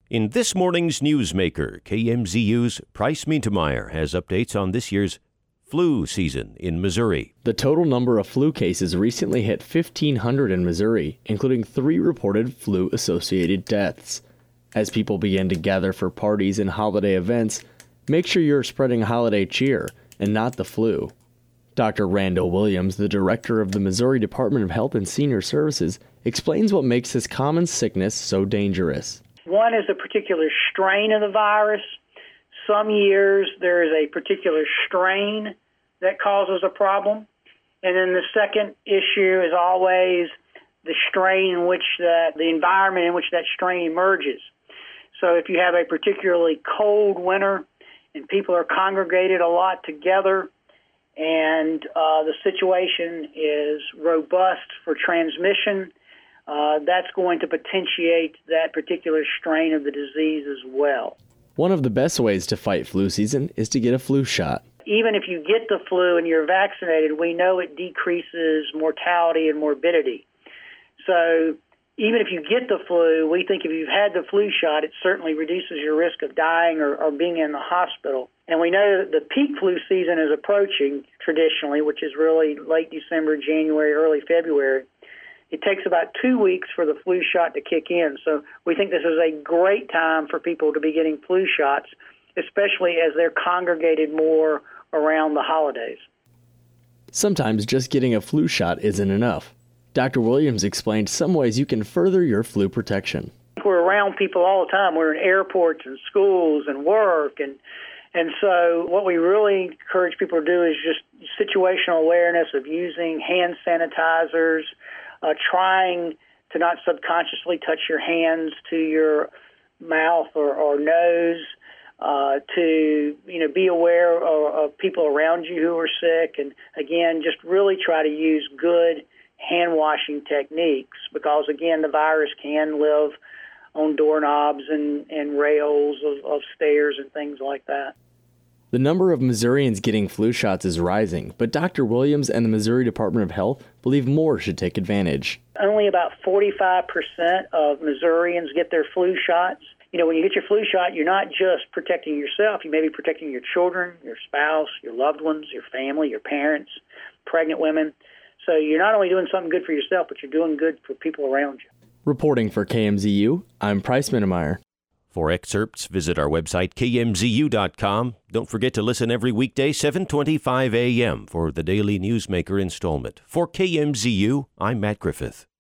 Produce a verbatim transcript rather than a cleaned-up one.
In this morning's Newsmaker, K M Z U's Price Mintemeyer has updates on this year's flu season in Missouri. The total number of flu cases recently hit fifteen hundred in Missouri, including three reported flu-associated deaths. As people begin to gather for parties and holiday events, make sure you're spreading holiday cheer and not the flu. Doctor Randall Williams, the director of the Missouri Department of Health and Senior Services, explains what makes this common sickness so dangerous. One is a particular strain of the virus. Some years there is a particular strain that causes a problem. And then the second issue is always the strain in which that, the environment in which that strain emerges. So if you have a particularly cold winter and people are congregated a lot together and uh, the situation is robust for transmission, uh, that's going to potentiate that particular strain of the disease as well. One of the best ways to fight flu season is to get a flu shot. Even if you get the flu and you're vaccinated, we know it decreases mortality and morbidity. So even if you get the flu, we think if you've had the flu shot, it certainly reduces your risk of dying or, or being in the hospital. And we know that the peak flu season is approaching traditionally, which is really late December, January, early February. It takes about two weeks for the flu shot to kick in. So we think this is a great time for people to be getting flu shots, especially as they're congregated more around the holidays. Sometimes just getting a flu shot isn't enough. Doctor Williams explained some ways you can further your flu protection. We're around people all the time. We're in airports and schools and work. And, and so what we really encourage people to do is just situational awareness of using hand sanitizers, Uh, trying to not subconsciously touch your hands to your mouth or, or nose, uh, to you know be aware of, of people around you who are sick, and again, just really try to use good hand washing techniques because again, the virus can live on doorknobs and, and rails of, of stairs and things like that. The number of Missourians getting flu shots is rising, but Doctor Williams and the Missouri Department of Health believe more should take advantage. Only about forty-five percent of Missourians get their flu shots. You know, when you get your flu shot, you're not just protecting yourself. You may be protecting your children, your spouse, your loved ones, your family, your parents, pregnant women. So you're not only doing something good for yourself, but you're doing good for people around you. Reporting for K M Z U, I'm Price Mintemeyer. For excerpts, visit our website, K M Z U dot com. Don't forget to listen every weekday, seven twenty-five a.m. for the Daily Newsmaker installment. For K M Z U, I'm Matt Griffith.